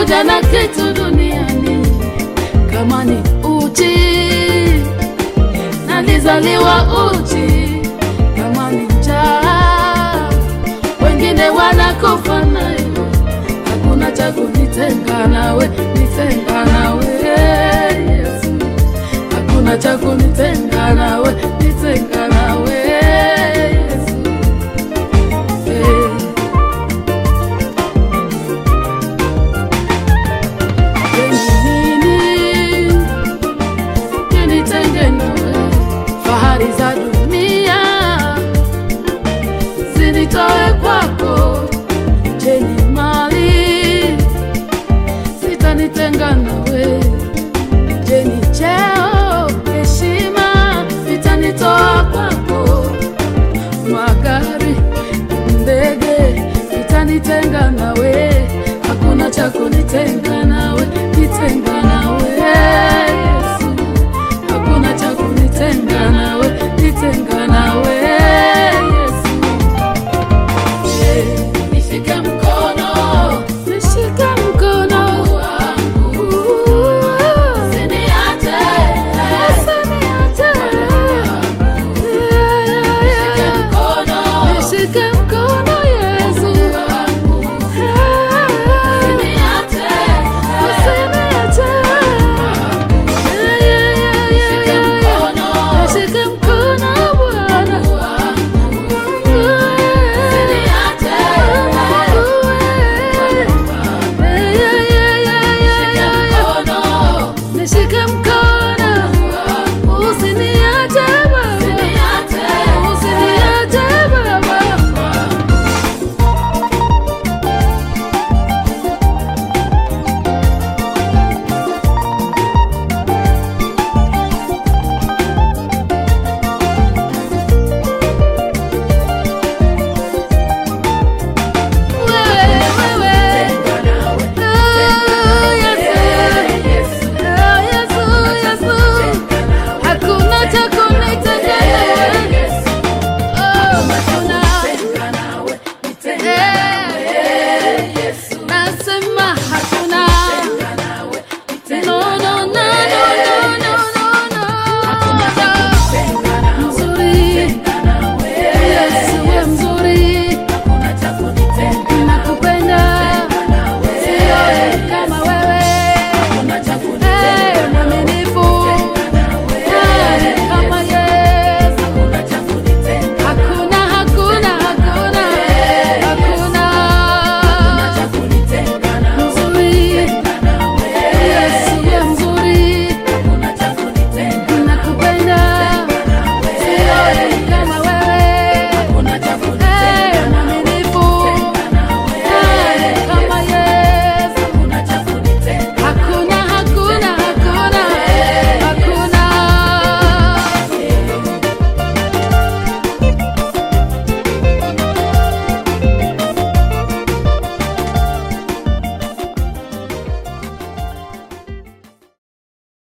sikuja na kitu duniani kama ni uchi, na nilizaliwa uchi. Kama ni njaa, wengine wanakufa nayo. Hakuna cha kunitenga nawe, nitenga nawe Yesu. Hakuna cha kunitenga nawe, nitenga nawe Yesu. Nitenge nawe, fahari za dunia zinitoe kwako. Jeni mali, sitanitenga nawe. Jeni cheo, heshima, vitanitoa kwako. Magari, ndege, vitanitenga nawe. Hakuna cha kunitenga nawe, nitenga nawe.